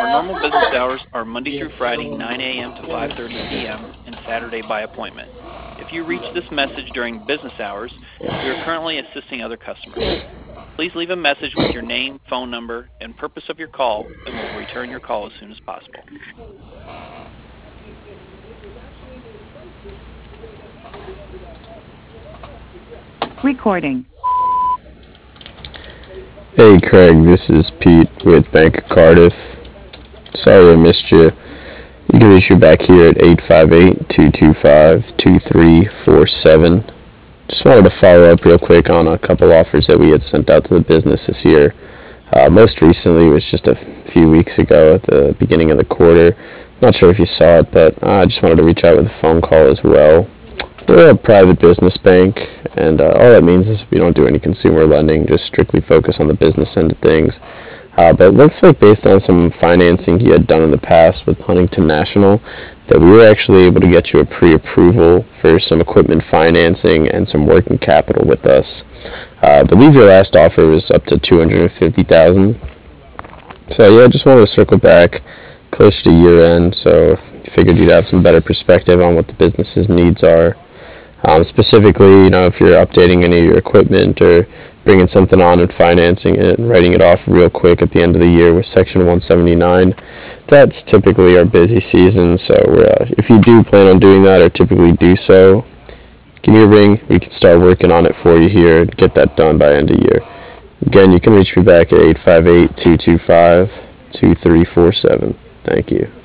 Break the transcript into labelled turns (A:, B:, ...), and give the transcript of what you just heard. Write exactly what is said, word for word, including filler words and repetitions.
A: normal business hours are Monday through Friday, nine a.m. to five thirty p.m., and Saturday by appointment. If you reach this message during business hours, we are currently assisting other customers. Please leave a message with your name, phone number, and purpose of your call, and we'll return your call as soon as possible.
B: Recording.
C: Hey Craig, this is Pete with Bank of Cardiff. Sorry I missed you. You can reach me back here at eight five eight, two two five, two three four seven. Just wanted to follow up real quick on a couple offers that we had sent out to the business this year. Uh, most recently was just a few weeks ago at the beginning of the quarter. Not sure if you saw it, but I just wanted to reach out with a phone call as well. We're a private business bank, and uh, all that means is we don't do any consumer lending, just strictly focus on the business end of things. Uh, but it looks like based on some financing he had done in the past with Huntington National, that we were actually able to get you a pre-approval for some equipment financing and some working capital with us. Uh, I believe your last offer was up to two hundred fifty thousand dollars. So yeah, I just wanted to circle back close to year end, so figured you'd have some better perspective on what the business's needs are. Um, specifically, you know, if you're updating any of your equipment or bringing something on and financing it and writing it off real quick at the end of the year with Section one seventy-nine, that's typically our busy season. So uh, if you do plan on doing that or typically do so, give me a ring. We can start working on it for you here and get that done by end of year. Again, you can reach me back at eight five eight, two two five, two three four seven. Thank you.